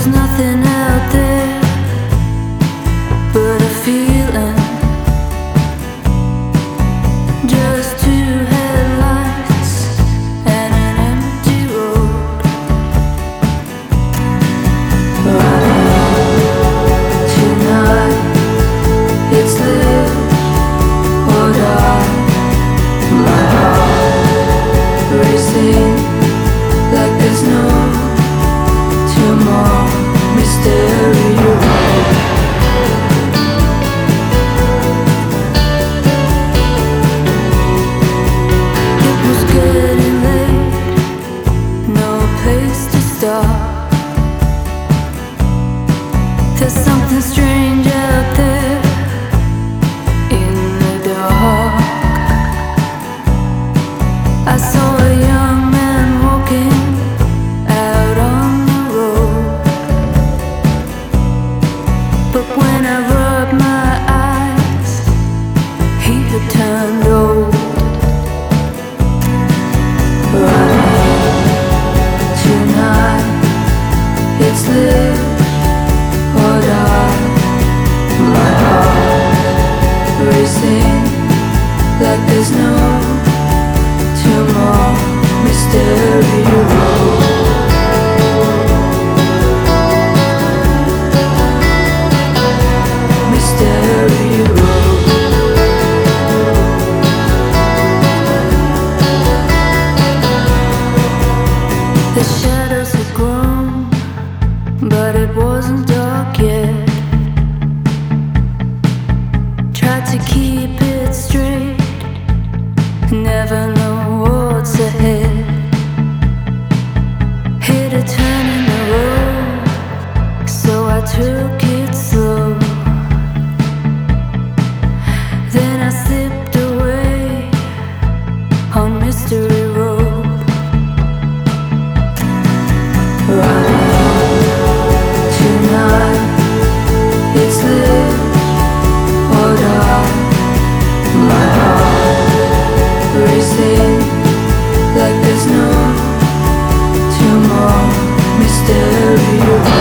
was nothing out there but a feeling. Just two headlights and an empty road. Running tonight, it's live or die. My heart racing like there's no tomorrow. Mystery road. It was getting late, no place to stop. There's something strange out there in the dark. I saw a young man walking out on the road, but when I rubbed my eyes, he had turned old. Running tonight, it's live or die. My heart racing like there's no tomorrow. Mystery road. Mystery road. The shadows had grown, but it wasn't dark yet. Tried to keep it straight, never know what's ahead. Hit a turn in the road, so I took it slow. Then I slipped away on Mystery Road. Running tonight, it's live or die. My heart racing like there's no tomorrow. Mystery road.